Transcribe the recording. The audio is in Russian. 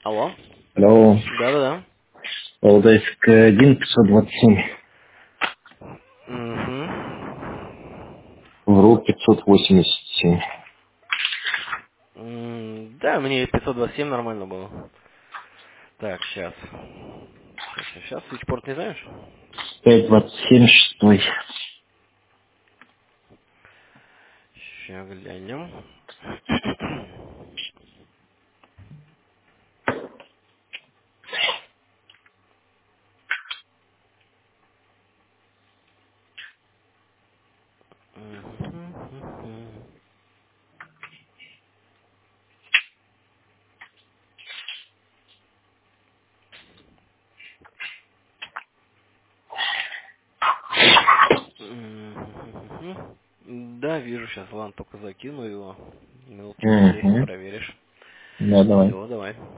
Алло? Алло. Да-да-да. Валдайск 1, 527. Угу. ВРУ 587. Да, мне 527 нормально было. Так, сейчас. Сейчас. Свитчпорт не знаешь? 527 шестой. Сейчас глянем. Да, вижу, сейчас, ладно, только закину его. Минут через 10 Угу. проверишь. Да, давай. Все, давай.